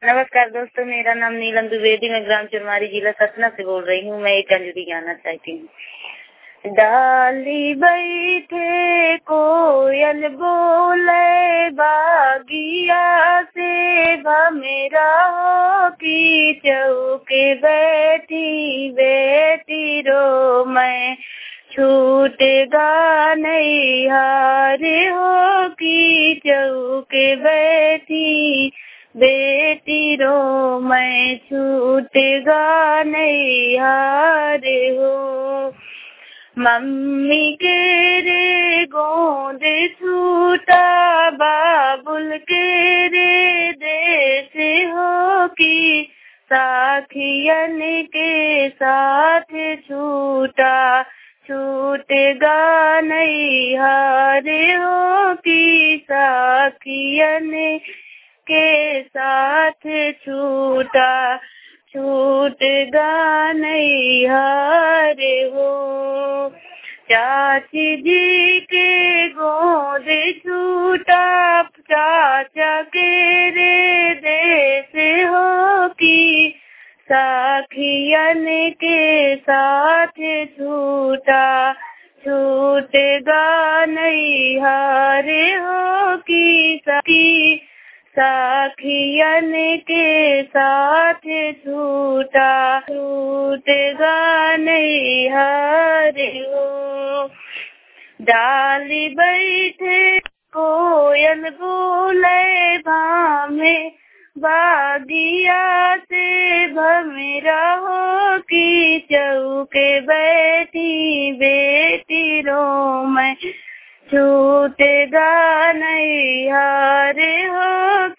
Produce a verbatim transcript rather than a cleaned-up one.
नमस्कार दोस्तों, मेरा नाम नीलम द्विवेदी, मैं ग्राम चुरमारी, जिला सतना से बोल रही हूँ। मैं एक अंजलि गाना चाहती हूँ। डाली बैठे कोयल बोले बागिया से, भमेरा हो की चौके बैठी बेटी रो मैं, छूटेगा नहीं हार हो की चौके बैठी बेटी रो मैं, छूटेगा नहीं हार हो। मम्मी के रे गोद छूटा, बाबुल के रे देश हो की साखियन के साथ छूटा, छूटेगा नहीं हार हो की साखियन के साथ छूटा, छूटेगा नहीं हार हो। चाची जी के गोद छूटा, चाचा के रे देश हो की साखियन के साथ छूटा, छूटेगा नहीं हार हो की सखी साखियन के साथ छूटा, छूटेगा नहीं हार हो। डाली बैठे कोयल बोले भामे, बागिया से भमेरा हो की चौके बैठी बेटी रो मैं, छूटेगा नहीं हार हो।